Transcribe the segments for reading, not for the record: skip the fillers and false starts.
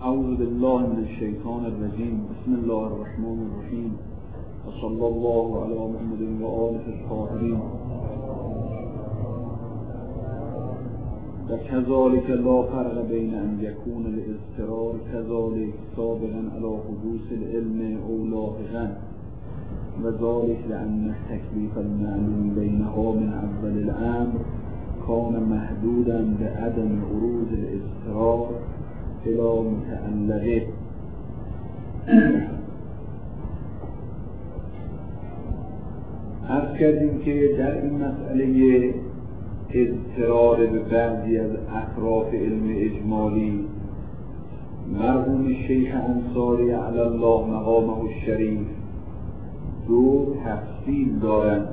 اعوذ بالله من الشیطان الرجیم. بسم الله الرحمن الرحیم و صلی الله علی محمد و آله الطاهرین. و کذالک لا فرق بین ان یکون الاضطرار کذالک سابقا علی حدوث العلم او لاحقا و ذلك لأن التكليف المعلوم بينها من اول الامر كان محدودا بعدم عروض الاضطرار الى متعلقه. عرض کردیم که در این مسئله اضطرار به بعضی از اطراف علم اجمالی مرحوم شیخ انصاری علی الله مقامه الشریف دو تفصیل دارند.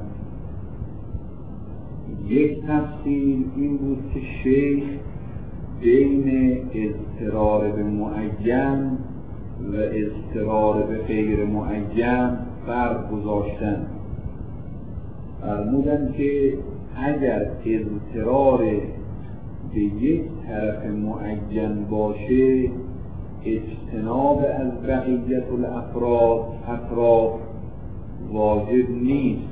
یک تفصیل این بود که شیخ بین اضطرار به معین و اضطرار به غیر معین فرق گذاشتند. فرمودند که اگر اضطرار به یک طرف معین باشه اجتناب از بقیت اطراف واجب نیست،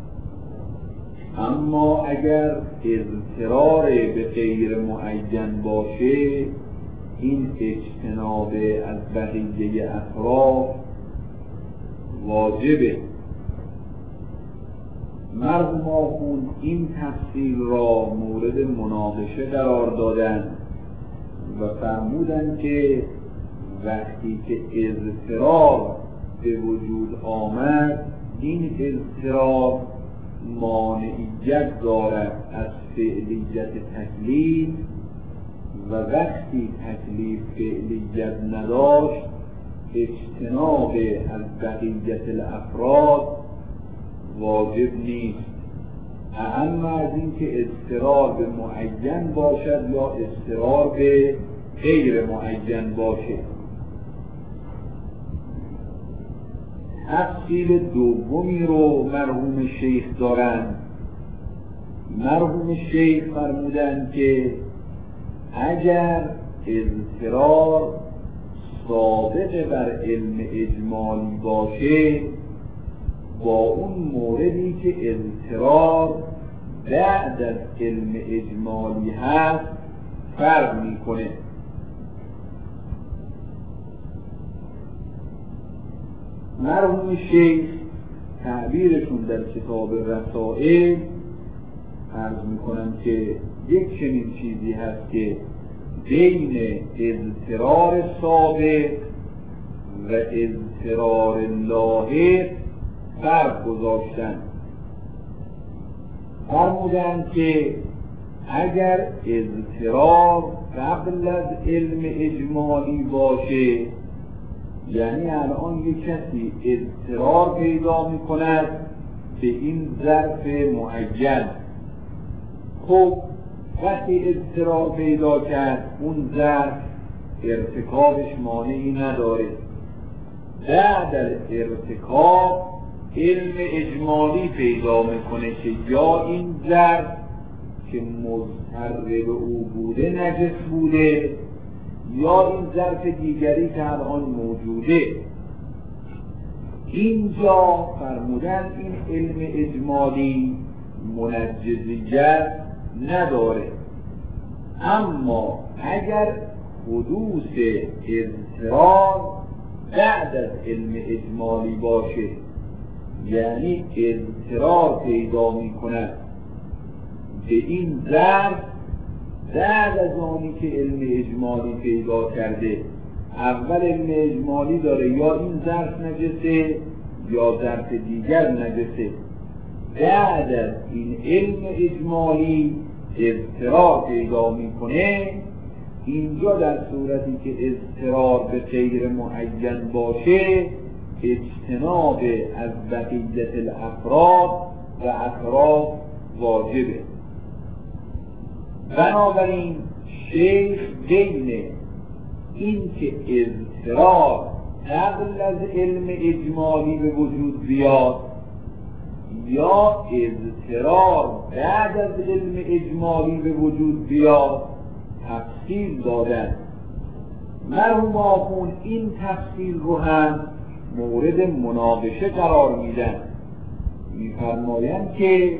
اما اگر اضطرار به غیر معین باشه این اجتناب از بقیه اطراف واجبه. مرحوم آخوند این تفصیل را مورد مناقشه قرار دادند و فرمودند که وقتی که اضطرار به وجود آمد این اضطرار مانعیت دارد از فعلیت تکلیف و وقتی تکلیف فعلیت نداشت اجتناب از بقیت الافراد واجب نیست، اما از این که اضطرار به معین باشد یا اضطرار به غیر معین باشه. تفصیل دومی رو مرحوم شیخ دارند. مرحوم شیخ فرمودند که اگر اضطرار سابق بر علم اجمالی باشه با اون موردی که اضطرار بعد از علم اجمالی هست فرق میکنه. مرحوم شیخ تعبیرشون در کتاب رسائل عرض میکنن که یک چنین چیزی هست که بین اضطرار سابق و اضطرار لاحق فرق گذاشتن. فرمودن که اگر اضطرار قبل از علم اجمالی باشه، یعنی الان یک کسی اضطرار پیدا می کند به این ظرف معین، خب وقتی اضطرار پیدا کرد اون ظرف ارتکابش مانعی نداره. بعد از ارتکاب علم اجمالی پیدا میکنه که یا این ظرف که مضطر به او بوده نجس بوده یا این ظرف دیگری که الان موجوده. اینجا فرمودن این علم اجمالی منجزیت نداره، اما اگر حدوث اضطرار بعد از علم اجمالی باشه، یعنی اضطرار پیدا می کند به این ظرف بعد از آنی که علم اجمالی پیدا کرده، اول علم اجمالی داره یا این ظرف نجسه یا ظرف دیگر نجسه، بعد از این علم اجمالی اضطرار پیدا میکنه، اینجا در صورتی که اضطرار به غیر معین باشه اجتناب از بقیت الافراد و اطراف واجبه. بنابراین شیخ بین این که اضطرار قبل از علم اجمالی به وجود بیاد یا اضطرار بعد از علم اجمالی به وجود بیاد تفصیل دادن. مرحوم آخوند این تفصیل رو هم مورد مناقشه قرار میدن. میفرمایند که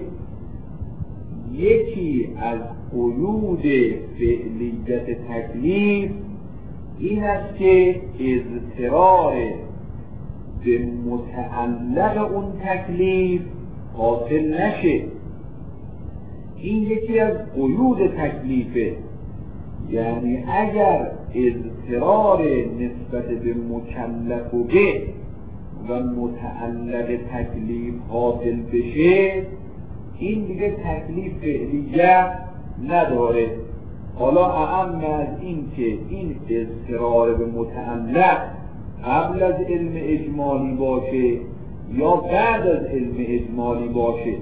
یکی از قیود فعلیت تکلیف این است که اضطرار به متعلق اون تکلیف حاصل نشه. این یکی از قیود تکلیفه، یعنی اگر اضطرار نسبت به مکلف و به و متعلق تکلیف حاصل بشه، این دیگه تکلیف فعلیت نداره. حالا اعم از این که این اضطرار به متعلق قبل از علم اجمالی باشه یا بعد از علم اجمالی باشه.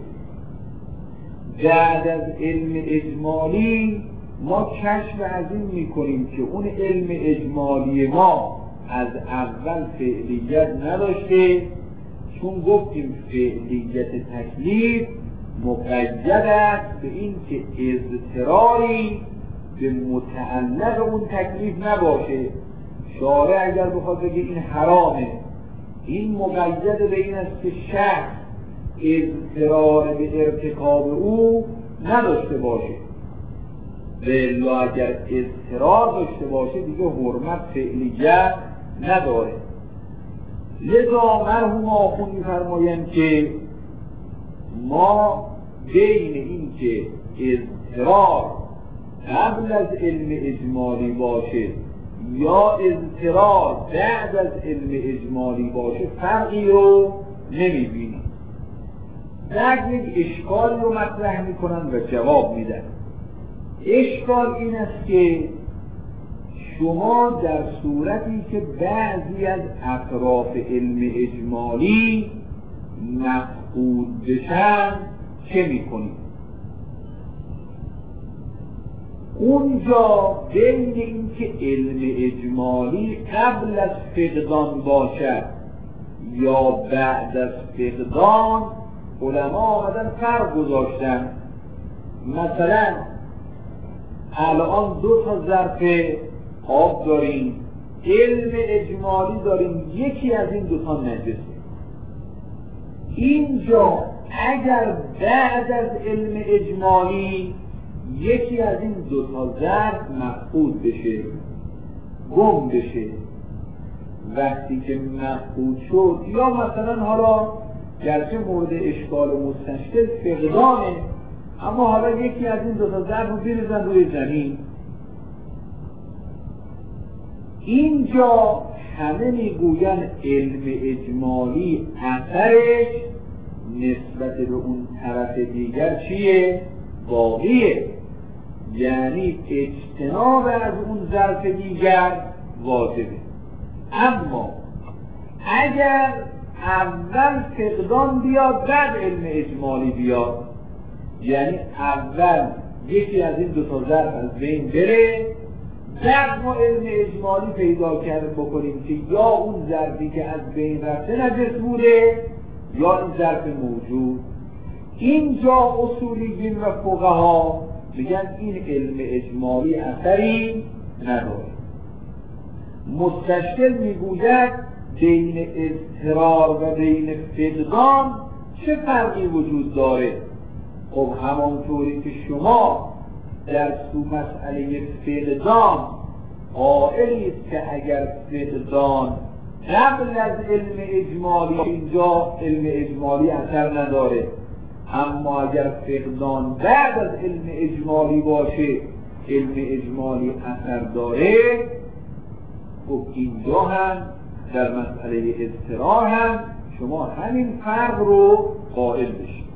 بعد از علم اجمالی ما کشف از این میکنیم که اون علم اجمالی ما از اول فعلیت نداشته، چون گفتیم فعلیت تکلیف مقید است به این که اضطراری به متعلق اون تکلیف نباشه. شارع اگر بخواد بگه این حرامه، این مقید به این است که شخص اضطرار به ارتکاب او نداشته باشه. بلا اگر اضطرار داشته باشه دیگه حرمت فعلیت نداره. لذا مرحوم آخوند می‌فرمایند که ما بین این که اضطرار قبل از علم اجمالی باشه یا اضطرار بعد از علم اجمالی باشه فرقی رو نمی‌بینیم. بعد یک اشکال رو مطرح میکنن و جواب میدن. اشکال این است که شما در صورتی که بعضی از اطراف علم اجمالی مفقود بشن چه میکنید؟ اونجا بین این که علم اجمالی قبل از فقدان باشد یا بعد از فقدان علما آمدن فرق گذاشتن. مثلا الان 2 تا ظرف آب داریم، علم اجمالی داریم یکی از این 2 تا نجسه. اینجا اگر بعد از علم اجمالی یکی از این 2 تا ظرف مفقود بشه، گم بشه، وقتی که مفقود شد یا مثلا حالا گرچه مورد اشکال و مستشکل فقدانه، اما حالا یکی از این 2 تا ظرف رو بریزن روی زمین، اینجا همه میگوین علم اجمالی اثرش نسبت به اون طرف دیگر چیه؟ باقیه. یعنی اجتناب از اون ظرف دیگر واجبه. اما اگر اول فقدان بیاد بعد علم اجمالی بیاد، یعنی اول یکی از این 2 تا ظرف از بین بره، بعد ما علم اجمالی پیدا کرده بکنیم که یا اون ظرفی که از بین رفته نجس بوده یا این ظرف موجود، اینجا اصولیین و فقها میگن این علم اجمالی اثری نداره. مستشکل میگوید بین اضطرار و بین فقدان چه فرقی وجود داره؟ خب همانطوری که شما در مسئله فقدان قائلید که اگر فقدان قبل از علم اجمالی، اینجا علم اجمالی اثر نداره، اما اگر فقدان بعد از علم اجمالی باشه علم اجمالی اثر داره، خب اینجا هم در مسئله اضطرار هم شما همین فرق رو قائل بشید.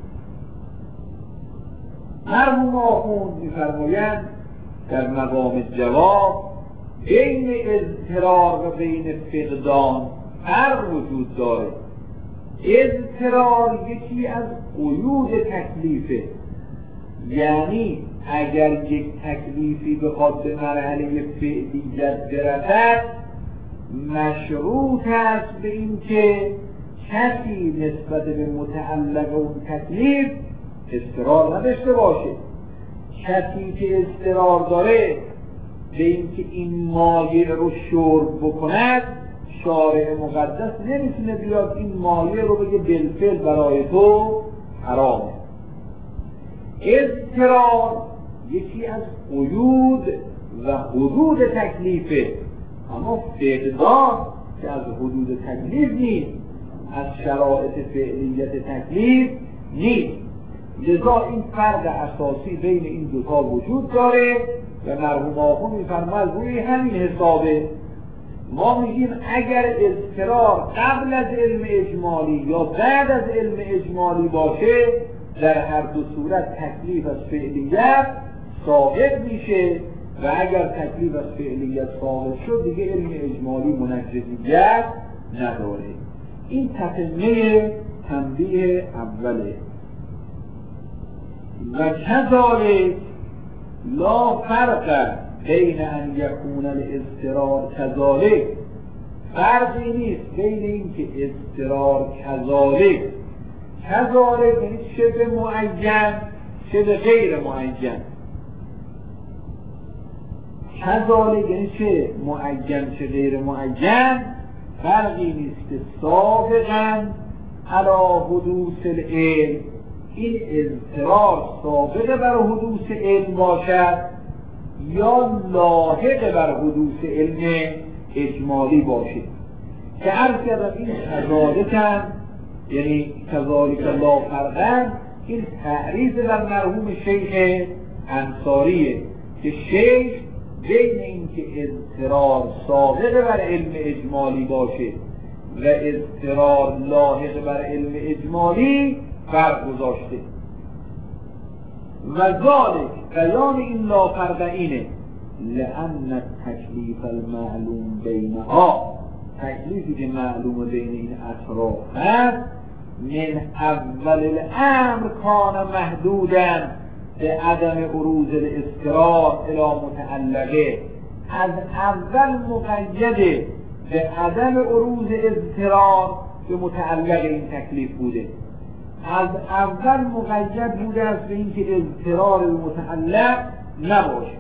مرحوم آخوند می‌فرمایند در مقام جواب بین اضطرار و بین فقدان فرق وجود داره. اضطرار یکی از قیود تکلیفه، یعنی اگر یک تکلیفی بخواد به مرحله فعلیت برسد مشروط است به این که کسی نسبت به متعلق اون تکلیف اضطرار نداشته باشه. کسی که اضطرار داره به اینکه این مایع رو شرب بکند، شارع مقدس نمیتونه بیاد این مایع رو بگه بالفعل برای تو حرامه. اضطرار یکی از قیود و حدود تکلیفه، اما فقدان که از حدود تکلیف نیست، از شرایط فعلیت تکلیف نیست. لذا این فرق اساسی بین این دوتا وجود داره و مرحوم آخوند می‌فرماید روی همین حسابه. ما میگیم اگر اضطرار قبل از علم اجمالی یا بعد از علم اجمالی باشه، در هر دو صورت تکلیف از فعلیت ثابت میشه و اگر تکلیف از فعلیت ثابت شد دیگه علم اجمالی منجزیت نداره. این تقمه تنبیه اوله. و کذالک لا فرق بین ان یکون الاضطرار کذالک، فرقی نیست بین این که اضطرار کذالک یعنی شبه معین شبه غیر معین، کذالک یعنی چه معین چه غیر معین، فرقی نیست که سابقا علی حدوث العلم این اضطرار سابق بر حدوث علم باشد یا لاحق بر حدوث علم اجمالی باشد. که عرض کردم این کذالکن یعنی کذالک لا فرقن، این تعریض بر مرحوم شیخ انصاریه که شیخ بین این که اضطرار سابق بر علم اجمالی باشه و اضطرار لاحق بر علم اجمالی فرق گذاشته. و ذالک بیان این لا فرق اینه لأن تکلیف المعلوم بینها، تکلیفی که معلوم بین این اطراف هست، من اول الامر کان محدودا به عدم عروض الاضطرار الی متعلقه، از اول مقید به عدم عروض اضطرار به متعلق این تکلیف بوده، از اول مقید بوده است به اینکه اضطرار متعلق نباشه.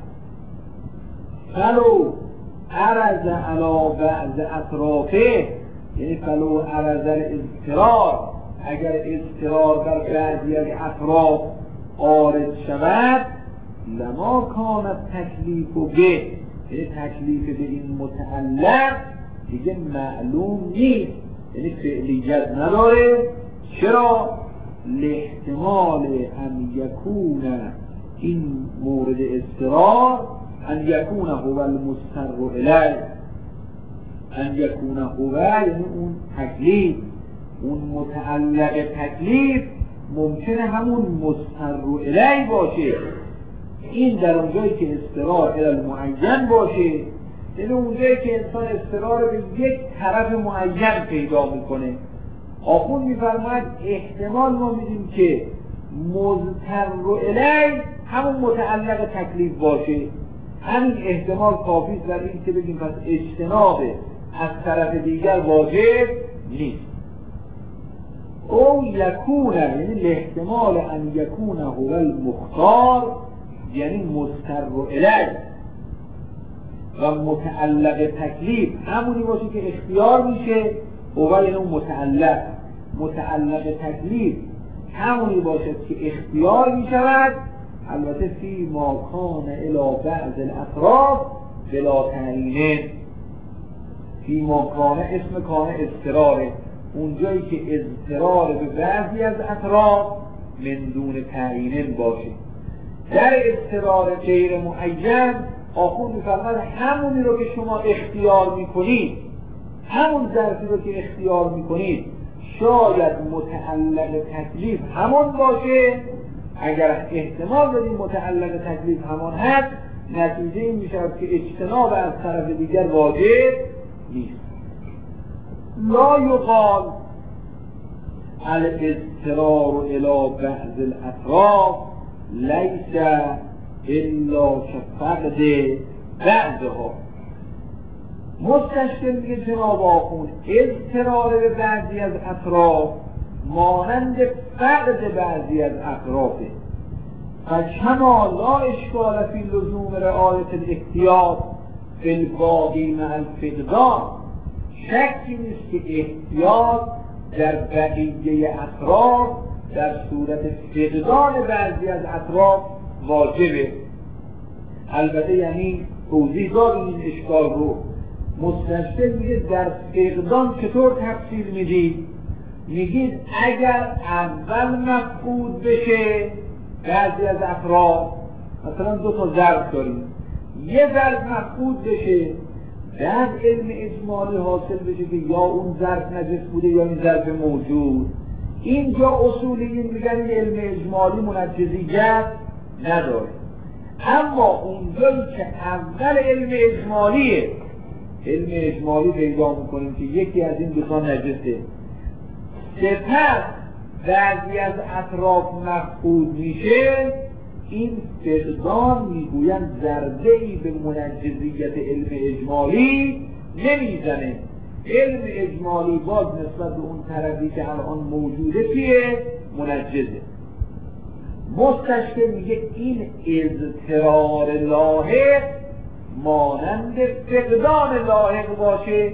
فلو عرض علی بعض اطرافه، یعنی فلو عرض الاضطرار، اگر اضطرار بر بعضی از اطراف عارض شود، لما کانت تکلیف به، یعنی تکلیف به این متعلق دیگه معلوم نیست، یعنی فعلیت نداره. چرا؟ لاحتمال ان یکون این مورد اضطرار ان یکون هو المضطر الیه، ان یکون هو یعنی اون تکلیف، اون متعلق تکلیف ممکنه همون مضطر الیه باشه. این در اونجایی که اضطرار الی المعین باشه، یعنی اونجایی که انسان اضطرار به یک طرف معین پیدا میکنه. آخوند میفرماید احتمال ما میدیم که مضطر الیه همون متعلق تکلیف باشه. همین احتمال کافی است در این که بگیم پس اجتناب از طرف دیگر واجب نیست. او یکونه یعنی الاحتمال ان یکونه هو المختار، یعنی مضطر الیه و متعلق تکلیف همونی باشه که اختیار میشه، هو یعنی اون متعلق تکلیف همونی باشد که اختیار میشود، البته فی ما کان الی بعض الاطراف بلا تعیین. فی ما کان اسم کان اضطراره، اونجایی که اضطرار به بعضی از اطراف من دون تعیین باشه. در اضطرار غیر معین آخوند می‌فرماید همونی رو که شما اختیار میکنید، همون ظرفی رو که اختیار میکنید شاید متعلق تکلیف همون باشه. اگر احتمال بدیم متعلق تکلیف همون هست، نتیجه این میشود که اجتناب از طرف دیگر واجب نیست. لا یقال الاضطرار الی بعض الاطراف لیس الا كفقد بعضها. مستشکل میگه جناب آخوند اضطرار به بعضی از اطراف مانند فقد بعضی از اطرافه. فکما لا اشکال فی لزوم رعایت الاحتیاط فی الباقی مع الفقدان، شکی نیست که احتیاط در بقیه اطراف در صورت فقدان بعضی از اطراف واجبه. البته یعنی توضیح دادیم این اشکال رو. مستشفی میگه در فقدان چطور تفصیل میدید؟ میگید اگر اول مفقود بشه بعضی از اطراف، مثلا 2 تا ضرب داریم، یه ضرب مفقود بشه، بعد علم اجمالی حاصل بشه که یا اون ضرب نجس بوده یا این ضرب موجود، اینجا اصولیین میگن علم اجمالی منجزیت نداره. اما اونجایی که اول علم اجمالی پیدا میکنیم که یکی از این 2 تا نجسه، سپس بعضی از اطراف مفقود میشه، این فقدان میگویند ضربه‌ای به منجزیت علم اجمالی نمیزنه. علم اجمالی باز نسبت به اون طرفی که الان موجوده چیه؟ منجزه. مستشفی میگه این اضطرار لاحق مانند فقدان لاحق باشه،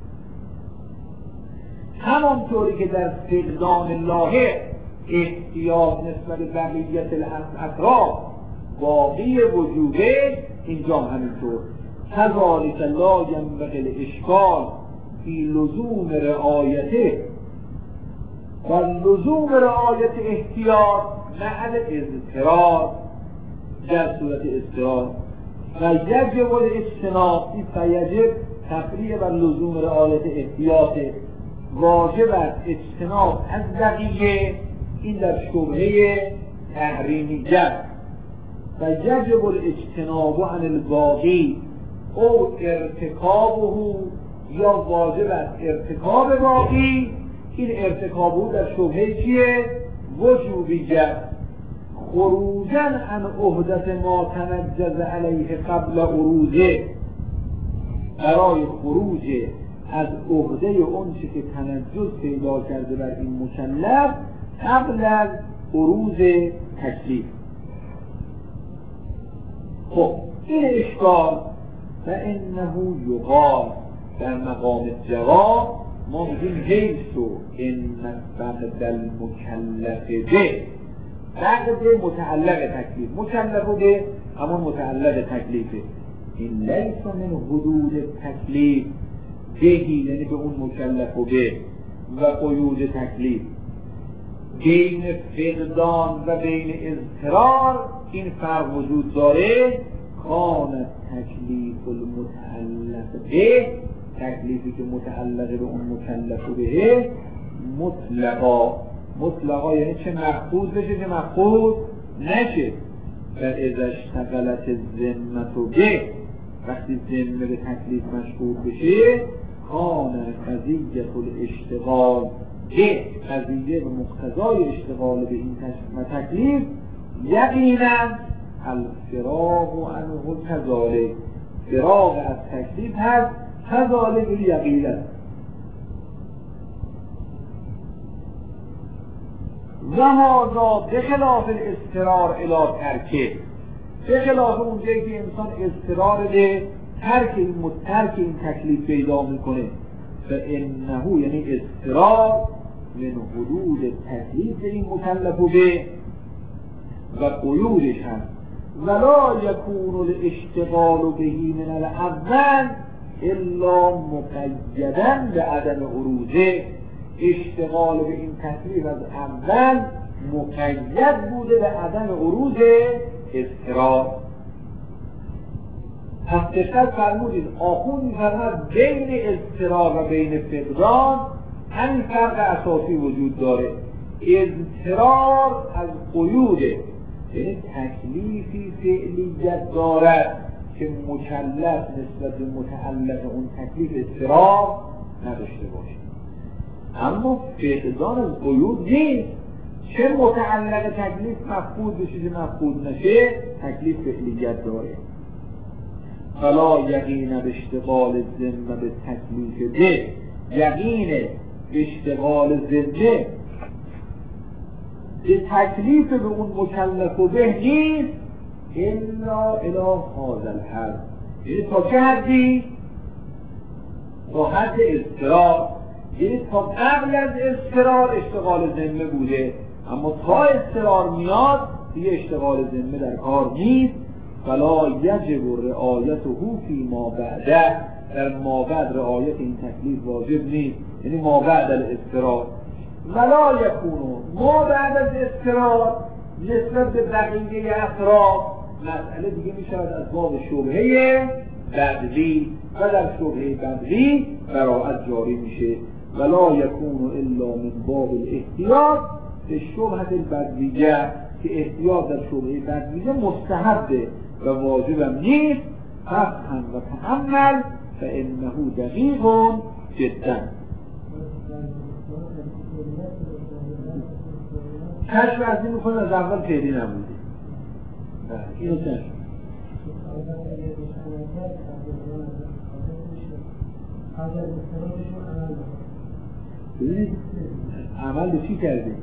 همانطوری که در فقدان لاحق احتیاط نسبت به بقیت الاطراف باقی وجوده، اینجا همینطور. کذالک لا ینبغی الاشکال فی لزوم رعایته و لزوم رعایت احتیاط مع الاضطرار، در صورت اضطرار و یجب الاجتناب فیجب تفریع و لزوم رعایت احتیاط، واجب است اجتناب از بقیه، این در شبهه تحریمیت. و یجب الاجتناب عن الباقی او ارتکابه، یا واجب است ارتکاب باقی، این ارتکابه در شبهه چیه؟ وجوبیت. خروجا عن عهدت ما تنجز علیه قبل عروضه، برای خروج از عهده اون چی که تنجز پیدا کرده بر این مکلف قبل از عروض تکلیف. خب این اشکال و انه یقال در مقام جواب ما میگیم حیثو ان فقد المکلف به، فقد متعلق تکلیف، مکلف به همون متعلق تکلیفه، این لیس من حدود تکلیف بهی، یعنی به اون مکلف به و قیود تکلیف. بین فقدان و بین اضطرار این فرق وجود داره. کان تکلیف المتعلق به، تکلیفی که متعلق به اون مکلف به، مطلقا یعنی چه مفقود بشه چه مفقود نشه. و اذا اشتغلت الذمة به، وقتی ذمه به تکلیف مشغول بشه، کان قضیه الاشتغال به، قضیه و مقتضای اشتغال به این تکلیف یقینا الفراغ عنه کذالک، فراغ از تکلیف هست کذالک یقینا. و هذا بخلاف الاضطرار الی ترکه، بخلاف اونجایی که انسان اضطرار به ترک این تکلیف پیدا میکنه. فانه یعنی اضطرار من حدود تکلیف این مکلف به و قیودش هست. ولا یکون الاشتغال بهی من الاول الا مقیدا به عدم عروضه، اشتغال به این تکلیف از اول مقید بوده به عدم عروض اضطرار. پس دقت فرمودید آخوند می‌فرماید بین اضطرار و بین فقدان همین فرق اساسی وجود داره. اضطرار از قیوده، یعنی تکلیفی فعلیت دارد که مکلف نسبت به متعلق اون تکلیف اضطرار نداشته باشه. اما فقدان از قیود نیست، چه متعلق تکلیف مفقود بشه چه مفقود نشه، تکلیف فعلیت داره. فلا یقین به اشتغال ذمه به تکلیف به، یقین به اشتغال ذمه به تکلیف به اون مکلف و به نیست الا الی هذا الحد، یعنی تا چه حدی؟ تا حد اضطرار، یعنی تا قبل از اضطرار اشتغال ذمه بوده، اما تا اضطرار میاد دیگه اشتغال ذمه در کار نیست. فلا یجب رعایته فی ما بعده، در ما بعد رعایت این تکلیف واجب نیست، یعنی ما بعد الاضطرار. ولا یکونو، ما بعد از اضطرار نسبت به بقیه اطراف مسئله دیگه می شود از باب شبهه بدوی و در شبهه بدوی براءت جاری میشه. ولا یکونو الا من باب الاحتیاط به شبهه البدویه، که احتیاط در شبهه بدویه مستحبه و واجبم نیست. فقها و تحمل فانه دقیق جدا. کشف از این میکنه از اول فعلی نبوده. اینو کشف ببینید عمل به چی کرده؟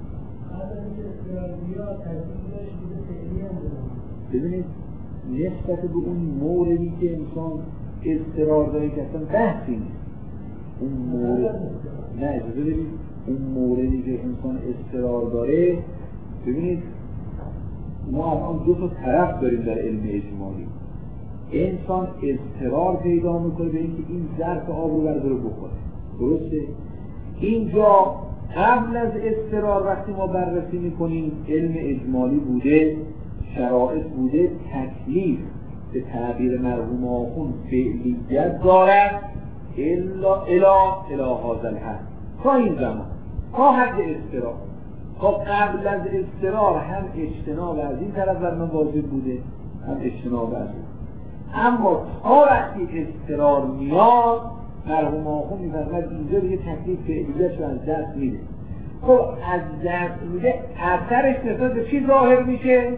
ببینید نسبت به اون موردی که انسان اضطرار داره که اصلا بحثی نیست. اون مورد نه اجازه بدید، اون موردی که انسان اضطرار داره، ببینید ما الان دو تا طرف داریم در علم اجمالی. انسان اضطرار پیدا میکنه به اینکه این ظرف آب رو برداره بخوره، درسته؟ اینجا قبل از اضطرار وقتی ما بررسی میکنیم علم اجمالی بوده، شرائط بوده، تکلیف به تعبیر مرحوم آخوند فعلیت دارد الا هذا الحد، تا این زمان، تا حد اضطرار. تا قبل از اضطرار هم اجتناب از این طرف بر من واجب بوده، هم اجتناب از این. اما تا وقتی اضطرار میاد مرحوم آخوند میفرماید اینجا دیگه تکلیف فعلیت رو از دست میده. خب از دست میده، اثرش نسبت به چی ظاهر میشه؟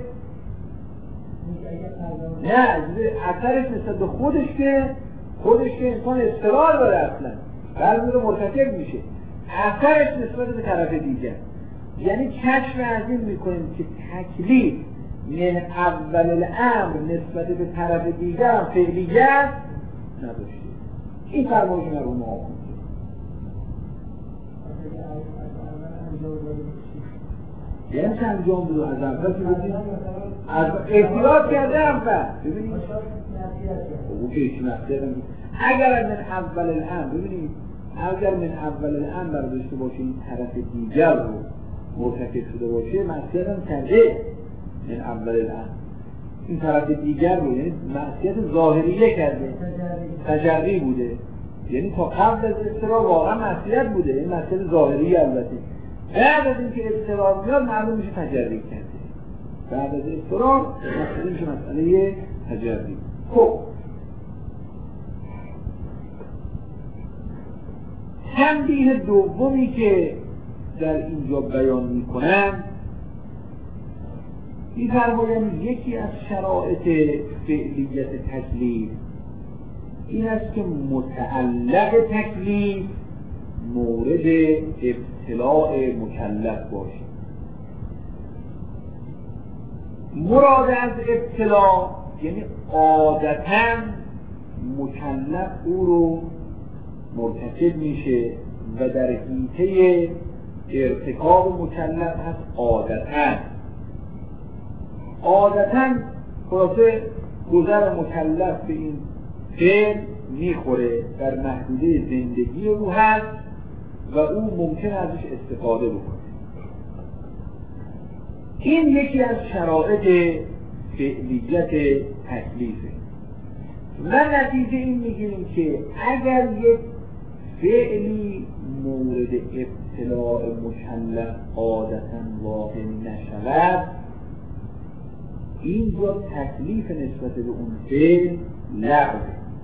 نه، اثرش نسبت به خودش که انسان اضطرار داره اصلا برمی رو مرتکب میشه. اثرش نسبت به طرف دیگر، یعنی کشف از این میکنیم که تکلیف من اول الامر نسبت به طرف دیگر هم فعلیت نداشته. این فرمایش مرحوم آخوند. یعنی چه انجام بدو از اول که بودیم از احتیاط کرده اول. ببینید او که ایچی مخصیت هم اگر من اول الامر، ببینید اگر من اول الامر برداشته باشه این طرف دیگر رو مرتکب شده باشه معصیت هم کرده. من اول الامر این طرف دیگر رو، یعنی معصیت ظاهریه کرده، تجری بوده، یعنی تا قبل از اضطرار واقعا معصیت بوده، این معصیت ظاهریه. البته بعد از اینکه اضطرار میاد معلوم میشه تجری کرده. بعد از اضطرار مسئله میشه مسئله تجری. خب تنبیه دومی که در اینجا بیان میکنن می‌فرمایند یکی از شرایط فعلیت تکلیف این است که متعلق تکلیف مورد ابتلاء مکلف باشه. مراد از ابتلاء یعنی عادتاً مکلف او رو مرتکب میشه و در حیطه ارتکاب مکلف هست. عادتاً خلاصه گذر مکلف به این فعل میخوره، در محدوده زندگی او هست و او ممکن ازش استفاده بکنه. این یکی از شرایط فعلیت تکلیفه و نتیجه این میگیریم که اگر یک فعلی مورد ابتلاء مکلف عادتاً واقع نشود، اینجا تکلیف نسبت به اون فعل لغوه.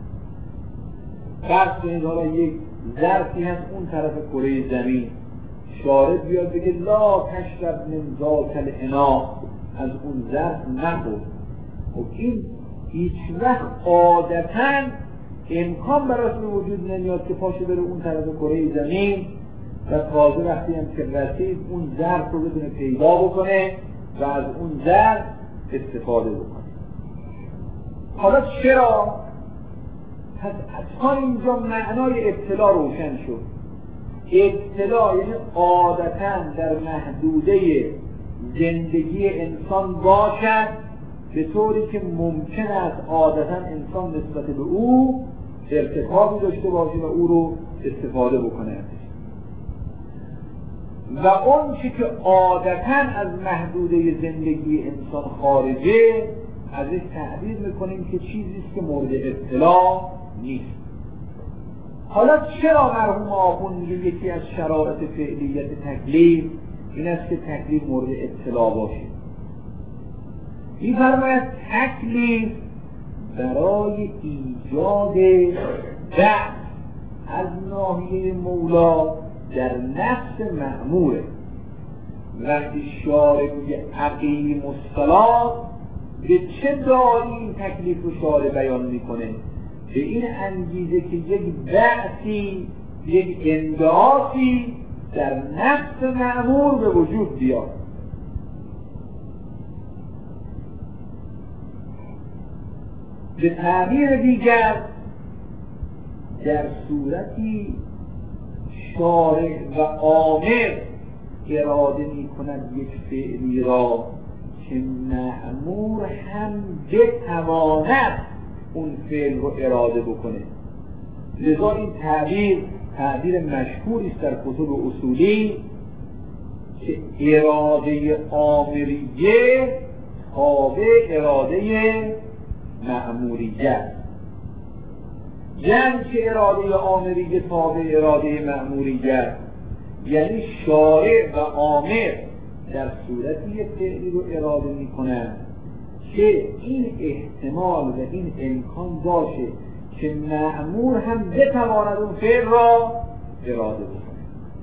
فرض کنید حالا یک ظرفی هست اون طرف کره زمین، شارد بیاد بگه لا تشرب من ذاک الاناء، از اون ظرف نخور. و این هیچ وقت عادتاً امکان براش به وجود نمیاد که پاشه بره اون طرف کره زمین و تازه وقتی هم که رسید اون ظرف رو بتونه پیدا بکنه و از اون ظرف استفاده بکنه. حالا چرا؟ پس تا اینجا معنای ابتلا روشن شد. ابتلا یعنی عادتاً در محدوده زندگی انسان باشد به طوری که ممکن است عادتاً انسان نسبت به او ارتکابی داشته باشه و او رو استفاده بکنه و اون چی که عادتاً از محدوده زندگی انسان خارجه ازش تعبیر میکنیم که چیزیست که مورد ابتلا نیست. حالا چرا مرحوم آخوند میگه یکی از شرایط فعلیت تکلیف این است که تکلیف مورد ابتلا باشه؟ می‌فرماید تکلیف برای ایجاد بعث از ناحیه مولا در نفس مأموره. وقتی شارع میگه اقیم الصلاة به چه داری این تکلیف رو شارع بیان میکنه؟ به این انگیزه که یک بعثی، یک انبعاثی در نفس مأمور به وجود بیاد. به تعبیر دیگر در صورتی شارع و آمر اراده می کند یک فعلی را که مأمور هم بتواند اون فعل رو اراده بکنه. لذا این تعبیر مشهوری است در کتب اصولی که اراده آمریه تابع اراده مأموریت. یعنی که اراده آمریه تابع اراده مأموریت یعنی شارع و آمر در صورتی یک فعلی رو اراده می کنند که این احتمال و این امکان باشه که مأمور هم بتواند اون فعل را اراده بکنه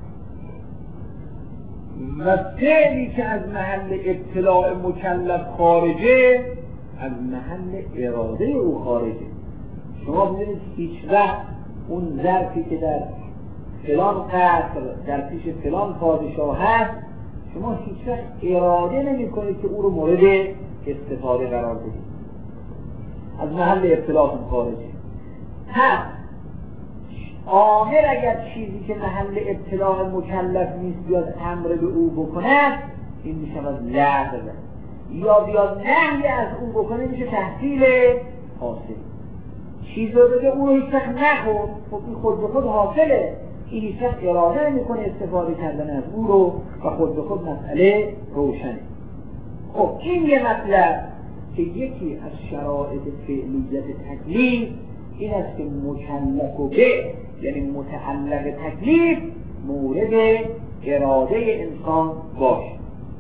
و فعلی که از محل ابتلاع مکلف خارجه از محل اراده او خارجه. شما ببینید هیچ وقت اون ظرفی که در فلان قصر در پیش فلان پادشاه هست شما هیچ وقت اراده نمی کنید که او رو مورد استفاده قرار بدید، از محل ابتلاع خارجه. پس آمر اگر چیزی که محل ابتلاع مکلف نیست بیاد امر به او بکنه این میشه از لغو، یا بیاد نهی از او بکنه میشه تحصیل حاصل. چیز رو بگه او رو هیچ وقت نخور، خب این خود به خود حاصله، این هیچ وقت اراده نمیکنه استفاده کردن از او رو و خود به خود مسئله روشنه. خب این یه مطلب که یکی از شرایط فعلیت تکلیف این است که مکلف و به یعنی متعلق تکلیف مورد اراده انسان باشه.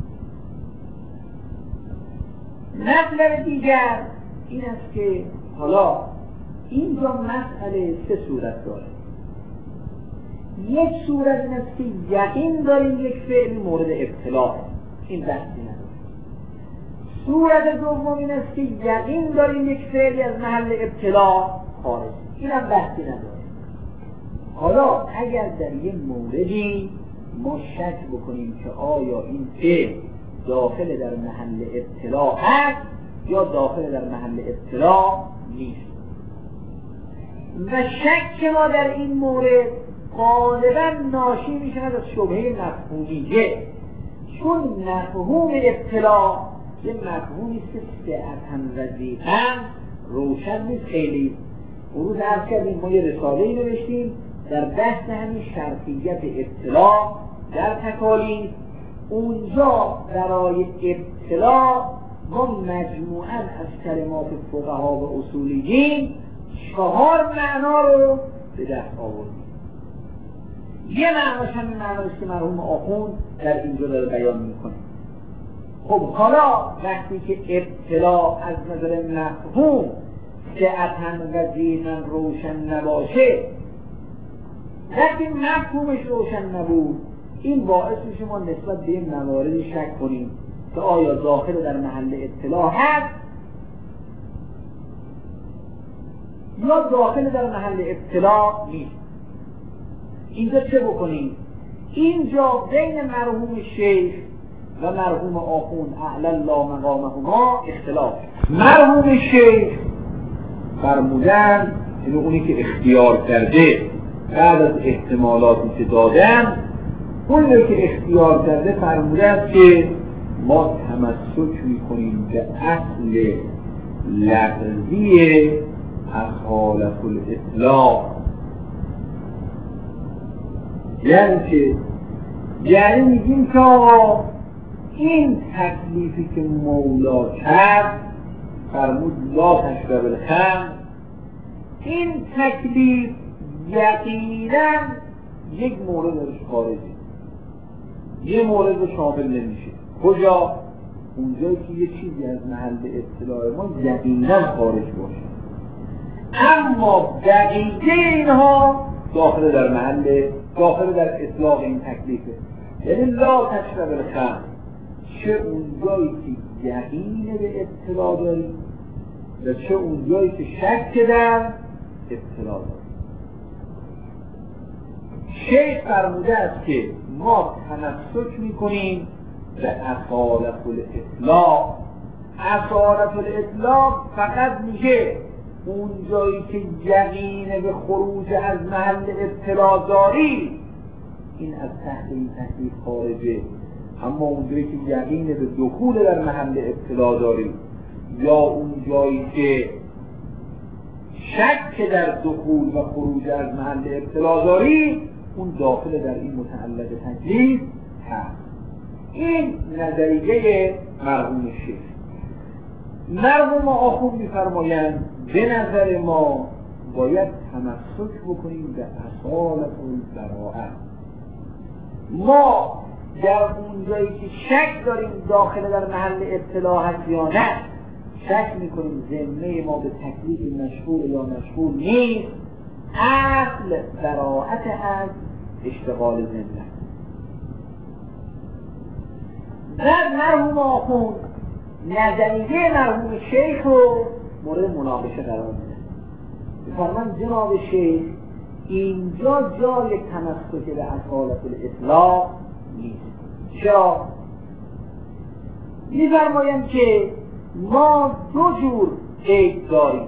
مطلب دیگر این است که حالا اینجا مسئله سه صورت داره. یک صورت این است که یقین داریم یک فعل مورد ابتلاع، این بحثی نداره. صورت دوم این است که یقین داریم یک فعلی از محل ابتلاع خارج، این هم بحثی نداره. حالا اگر در یک موردی ما شک بکنیم که آیا این فعل داخل در محل ابتلاع هست یا داخل در محل ابتلاع نیست و شک ما در این مورد غالبا ناشی می شود از شبهه مفهومیه، چون مفهوم ابتلاع یه مفهومی است که سعتاً وضیحاً روشن نیست. خیلی امروز عرض کردیم ما یه رساله‌ای نوشتیم در بحث همین شرطیت ابتلاع در تکالیف. اونجا برای ابتلاع ما مجموعاً از کلمات فقها و اصولیین 4 معنا رو به دست آوردیم. یه معناش همین معناست که مرحوم آخوند در اینجا داره بیان میکنه. خب حالا وقتی که ابتلاع از نظر مفهوم سعتاً وضیحاً روشن نباشه، وقتی مفهومش روشن نبود، این باعث میشه ما نسبت به این مواردی شک کنیم که آیا داخل در محل اطلاع هست یا داخل در محل اطلاع نیست. اینجا چه بکنیم؟ اینجا بین مرحوم شیخ و مرحوم آخوند اعلی الله مقامهما اختلاف. مرحوم شیخ فرمودن، یعنی اونی که اختیار کرده بعد از احتمالاتی که دادن، اونی که اختیار کرده فرمودن که ما تمسک میکنیم به اصل لفظی اصالت الاطلاق. یعنی که یعنی میگیم که آقا این تکلیفی که مولا کرد فرمود لا تشرب الخمر، این تکلیف یقینا یک مورد ازش خارجه، یه مورد رو شامل نمیشه. کجا؟ اونجایی که یه چیزی از محل اطلاع ما یقینا خارج باشه، اما دقیقه اینها داخل در محل، داخل در اطلاق این تکلیفه. یعنی لا تشرب الخمر، چه اونجایی که یقین به اطلاع داریم و چه اونجایی که شک در اطلاع داریم. شیخ فرموده است که ما تمسک میکنیم به اصالت الاطلاق. اصالت الاطلاق فقط میشه اون جایی که یقین به خروج از محل اطلاع داری، این از تحت این تکلیف خارجه. اما اون جایی که یقین به دخول در محل اطلاع داری یا اون جایی که شک در دخول و خروج از محل اطلاع داری، اون داخل در این متعلق تکلیف هست. این نظریه مرحوم شیخ. مرحوم آخوند می‌فرمایند به نظر ما باید تمسک بکنیم به اصالت البراءه. ما در اون جایی که شک داریم داخل در محل اطلاع هست یا نه، شک میکنیم ذمه ما به تکلیف مشغول یا مشغول نیست، اصل براءت هست، اشتغال ذمه. بعد مرحوم آخوند نظریه مرحوم شیخ رو مورد مناقشه قرار میده. می‌فرمایند جناب شیخ اینجا جای تمسک به اصالت الاطلاق نیست. چرا؟ می‌فرمایند که ما دو جور قید داریم.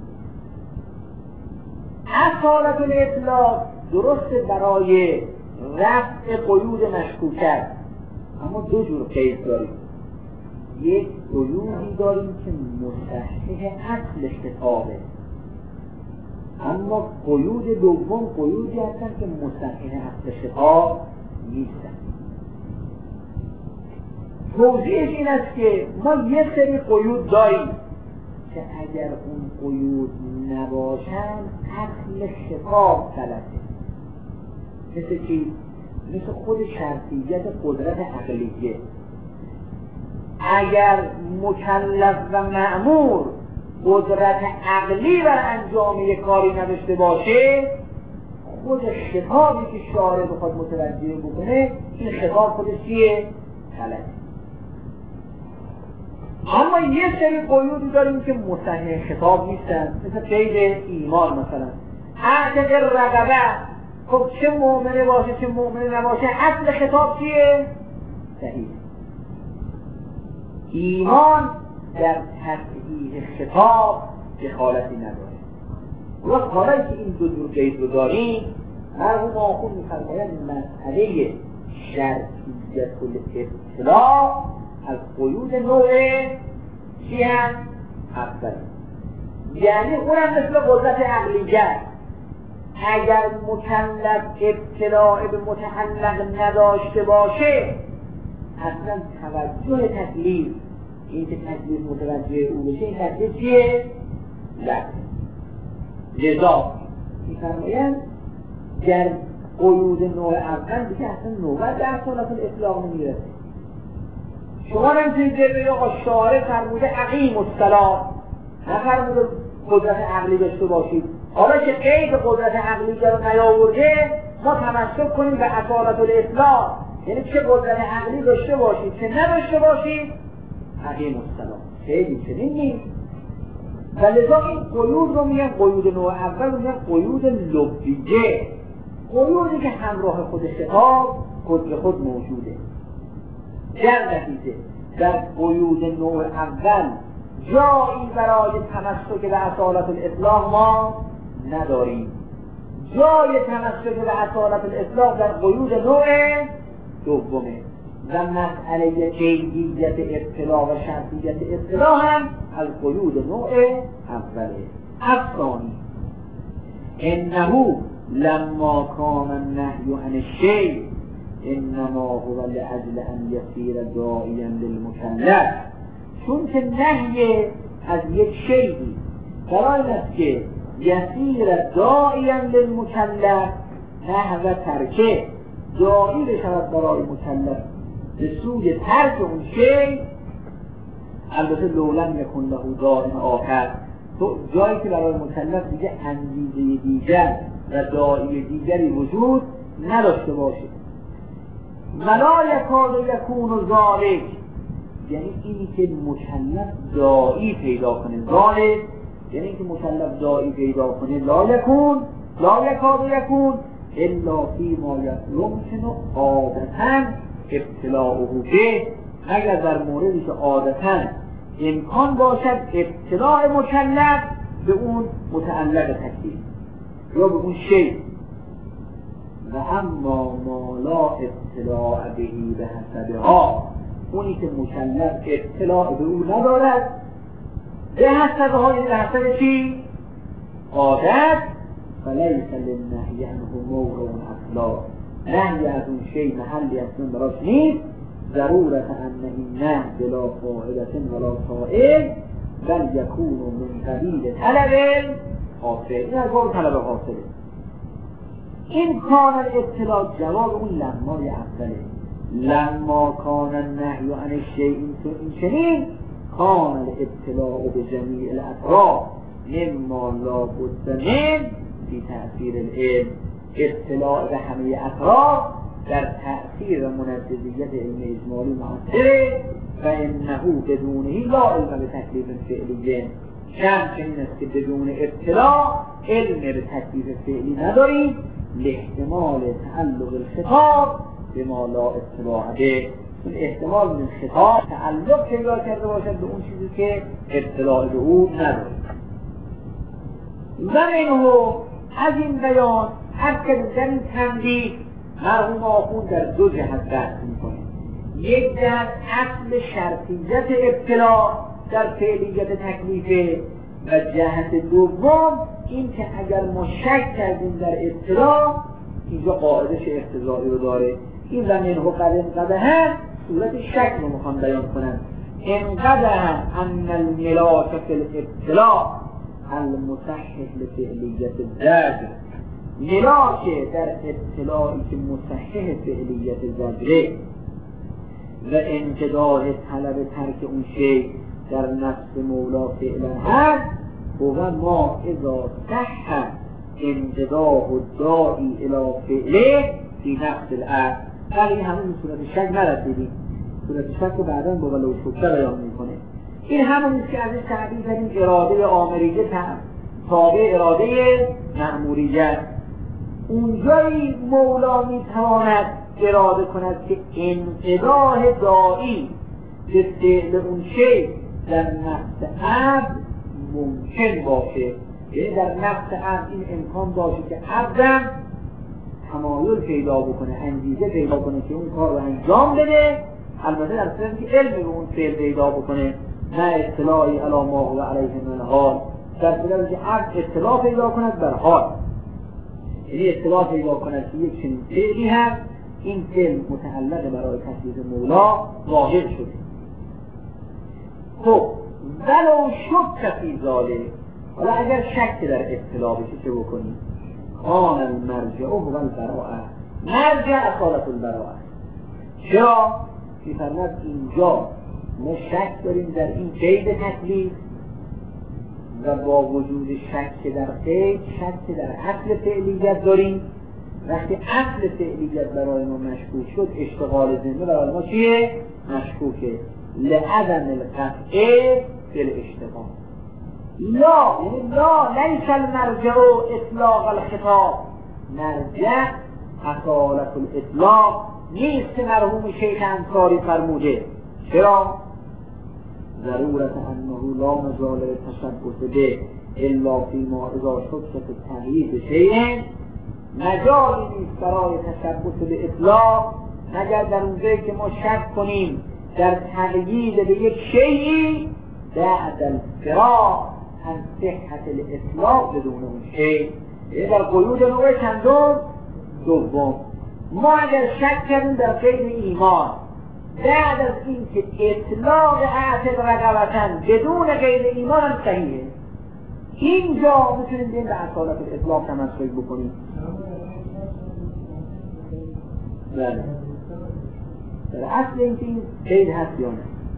اصالت الاطلاق درست برای رفع قیود مشکوکه، اما دو جور قید داریم. یک قیودی داریم که مصحح اصل خطابه، اما قیود دوم قیودی هستن که مصحح اصل خطاب نیستن. توضیحش این است که ما یه سری قیود داریم که اگر اون قیود نباشن اصل خطاب غلطه. مثل چی؟ مثل خود شرطیت قدرت عقلیه. اگر مکلف و مأمور قدرت عقلی بر انجام یک کاری نداشته باشه، خود خطابی که شارع بخواد متوجه بکنه این خطاب خودش چیه؟ غلطه. اما یه سری قیودی داریم که مصحح خطاب نیستن، مثل قید ایمان مثلا. اعتق رقبه، خب چه مؤمنه باشه چه مؤمنه نباشه اصل خطاب چیه؟ صحیح. ایمان در تصحیح خطاب دخالتی نداره. و حالا که این دو جور قید رو داریم، مرحوم آخوند می‌فرمایند مسئله شرطیت الاطلاع از قیود نوع چی هم؟ اول. یعنی اونم مثل قدرت عقلیه، اگر مکلف اطلاع به متعلق نداشته باشه اصلا توجه تکلیف، این که تکلیف متوجه او بشه، این تکلیف چیه؟ لذا می‌فرمایند در قیود نوع اول دیگه اصلا نوبت در اصالت الاطلاق نمیرسه. شما نمیتونید بگید آقا شارع فرموده اقیم الصلاة، نفرموده قدرت عقلی داشته باشید. حالا که قید قدرت عقلی رو نیاورده ما تمسک کنیم به اصالت الاطلاق، یعنی چه قدرت عقلی داشته باشید چه نداشته باشید اقیم الصلاة. خیلی چنین نیست. و لذا این قیود رو میگن قیود نوع اول، میگن قیود لفظیه، قیودی که همراه خود خطاب خود به خود موجوده. در نتیجه در قیود نوع اول جایی برای تمسک به اصالت الاطلاق ما نداریم. جای تمسک به اصالت الاطلاق در قیود نوع دومه و مسئله کیفیت اطلاق و شرطیت اطلاق هم از قیود نوع اوله. الثانی انه لما کان النهی عن الشیء انما هو لأجل ان یصیر داعیا للمکلف، چون که نهی از یک شیئی برای این است که یصیر داعیا للمکلف، نحو ترکه داعی بشود برای مکلف به سوی ترک اون شی، البته لولن یکن له داع آخر، تو جایی که برای مکلف دیگه انگیزه دیگر و داعی دیگری وجود نداشته باشه. ولا یکاد یکون ذالک، یعنی اینی که مکلف داعی پیدا کنه، ذالک یعنی اینکه مکلف داعی پیدا کنه، لا یکاد یکون الا فی ما یمکن عادتا ابتلاعه به، مگر در موردی که عادتا امکان باشد ابتلاع مکلف به اون متعلق تکلیف یا به اون شی. و اما ما لا اطلاع بهی به حسبها، اونی که مکلف اطلاع به اون ندارد به حسبها، یعنی به حسب چی؟ عادت، فلیس للنهی عنه موضع اصلا، نهی از اون شی محلی اصلا براش نیست. ضرورت ان این نهی بلا فاعلة ولا سائل بل یکون من قبیل طلب حاصل، این از باب طلب حاصله. این کان الاطلاع جواب اون لمای اوله، لما کان النهی عن الشیء این چنین کان الاطلاع به جمیع الاطراف مما لا بد من فی تأثیر العلم، اطلاع به همه اطراف در تأثیر منجزیت علم اجمالی مؤثره و انه بدونه لا علم به تکلیف فعلی، چنین است که بدون اطلاع علم به تکلیف فعلی نداریم، لاحتمال تعلق الخطاب به ما لا اطلاع به، این احتمال این خطاب تعلق پیدا کرده باشد به اون چیزی که اطلاع به او نداریم. و منه از این بیان هر که در این تنبیه مرحوم آخوند در دو جهت بحث میکنه. یک جهت اصل شرطیت اطلاع در فعلیت تکلیفه و جهت دوم این که اگر ما شک کردیم در اطلاع، اینجا قاعدش اقتضایی رو داره. این و منه قد هم صورت شک رو میخوام بیان کنم. انقدر هم ان الملاک فی الاطلاع المصحح لفعلیت الزجر، ملاک در اطلاعی که مصحح فعلیت زجره و انقضاء طلب ترک اون شی در نفس مولا فعلا هست و ما اذا صح انقضاء الداعی الی فعله فی نفس الامر. ولی همون صورت شک نرسیدیم، صورت شک رو بعدا با ولو شکر بیان میکنه. این همونیست که ازش تعبیر کردیم اراده آمریه تابع اراده مأموریت. اونجایی مولا میتواند اراده کند که انقضاء داعی به فعل اون شی در نفس عبد ممکن باشه، یعنی در نفس عبد این امکان باشه که عبدم تمایل پیدا بکنه، انگیزه پیدا کنه که اون کار رو انجام بده، البته در صورتی که علم به اون فعل پیدا بکنه، نه اطلاعی علی ما هو علیه من حال، در صورتی که عبد اطلاع پیدا کند بر حال، یعنی اطلاع پیدا کند که یک چنین فعلی هست، این فعل متعلق برای تکلیف مولا ظاهر شده. خب ولو شک فی ذالک، حالا اگر شک در اطلاع بشه چه بکنیم؟ کان المرجع هو البراءه، مرجع اصالت البراءه. چرا؟ می‌فرماید اینجا ما شک داریم در این قید تکلیف و با وجود شک در قید، شک در اصل فعلیت داریم. وقتی اصل فعلیت برای ما مشکوک شد، اشتغال ذهنی برای ما چیه؟ مشکوکه. لعدم القطع بالاشتغال. لا یعنی لا لیس المرجع اطلاق الخطاب، مرجع اصالت الاطلاق نیست که مرحوم شیخ انصاری فرموده. چرا؟ ضرورت انه لا مجال تشبث به الا فیما اذا شک تغییر شیء، مجالی نیست برای تشبث به اطلاق مگر در اونجایی که ما شک کنیم در تغییر به یک شیئی بعد الفراغ عن صحت الاطلاق بدون اون شیء. در قیود نوع چندم دوم، ما اگر شک کردیم در قید ایمان بعد از این که اطلاق اعتق رقبتن بدون قید ایمان هم صحیحه، اینجا میتونیم بیم به اصالت اطلاق تمسک بکنیم. بله در اصل اینکه این قید هست یا نه،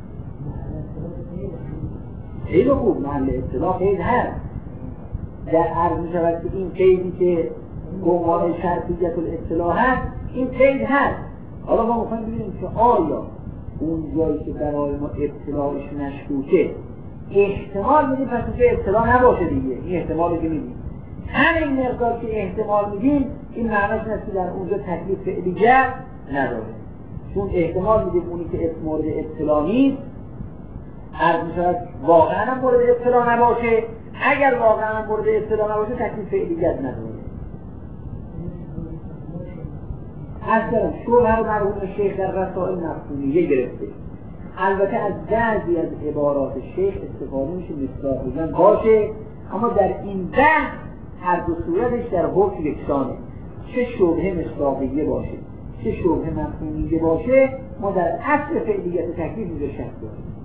خیلی خوب محل اطلاق قید هست. در عرض می شود که این قیدی که به عنوان شرطیت الاطلاع هست این قید هست. حالا ما میخوایم ببینیم که آیا اون جایی که برای ما اطلاعش مشکوکه احتمال میدیم پس اونجا اطلاع نباشه دیگه، این احتمالی که میدیم همین مقدار که احتمال میدیم این معنیش نیست که در اونجا تکلیف فعلیت نداره، چون احتمال میدیم اونی که مورد اطلاع نیست عرض میشود واقعا هم مورد اطلاع نباشه، اگر واقعا هم مورد اطلاع نباشه تکلیف فعلیت نداره. اصلا شبهه رو مرحوم شیخ در رسائل مفهومیه گرفته. البته از بعضی از عبارات شیخ استفاده میشه مصداقیاً باشه، اما در این بحث هر دو صورتش در حکم یکسانه، چه شبهه مصداقیه باشه چه شبهه مفهومیه باشه ما در اصل فعلیت تکلیف اینجا شک داریم.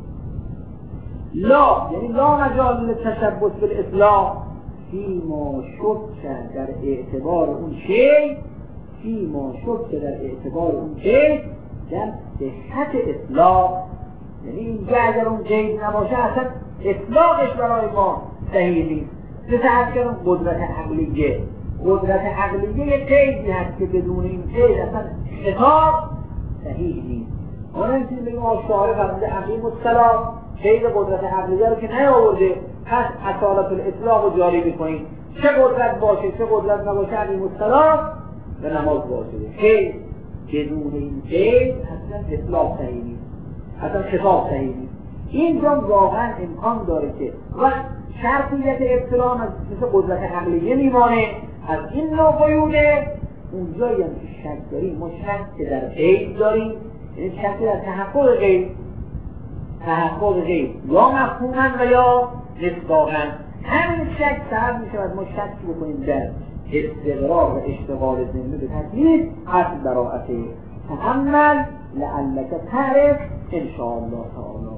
لا یعنی لا مجال للتشبث بالاطلاق فیما شک در اعتبار اون شیء، فیما شک در اعتبار اون شیء در صحت اطلاق، یعنی اینجا اگر اون قید نباشه اصلا اطلاقش برای ما صحیح نیست. مثل کردم قدرت عقلیه، قدرت عقلیه یک قیدی هست که بدون این قید اصلا خطاب صحیح نیست. ما نمیتونیم بگیم آشتاره فرموده عقیم الصلاة قید قدرت عقلیه رو که نیاورده پس اصالت الاطلاق رو جاری بکنیم، چه قدرت باشه چه قدرت نباشه عقیم الصلاة به نماز باشه. قید بدون این قید اصلا اطلاق صحیح نیست، اصلا خطاب صحیح نیست. اینجا واقعا امکان داره که وقت شرطیت اطلاق مثل قدرت عقلیه میمانه از این نوع قیوده، اونجایی هم که شک داریم ما شک در قید داریم، یعنی شک در تحقق قید، تحقق قید یا مفهوما و یا مصداقا. همین شک سبب می شود ما شک بکنیم در استقرار و اشتغال ذهنی به تکلیف اصل براعته. تأمل لعلک تعرف ان شاء الله تعالی.